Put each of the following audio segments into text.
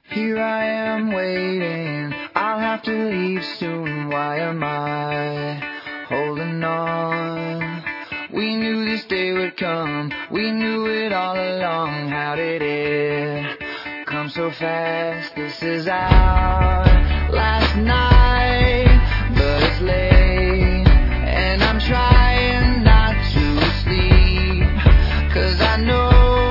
Here I am waiting, I'll have to leave soon. Why am I holding on? We knew this day would come, we knew it all along. How did it come so fast? This is our last night, but it's late, and I'm trying not to sleep, 'cause I know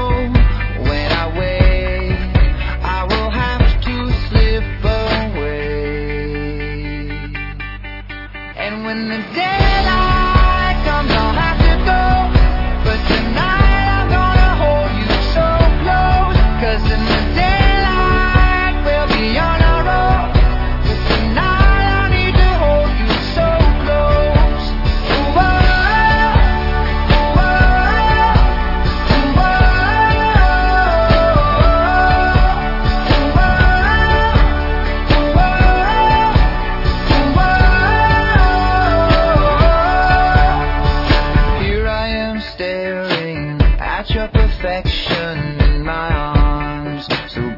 when the daylight comes, I'll have to go, but tonight I'm gonna hold you so close, 'cause in the daylight we'll be on our own, but tonight I need to hold you so close. Ooh, oh, ooh, oh, ooh, your perfection in my arms, so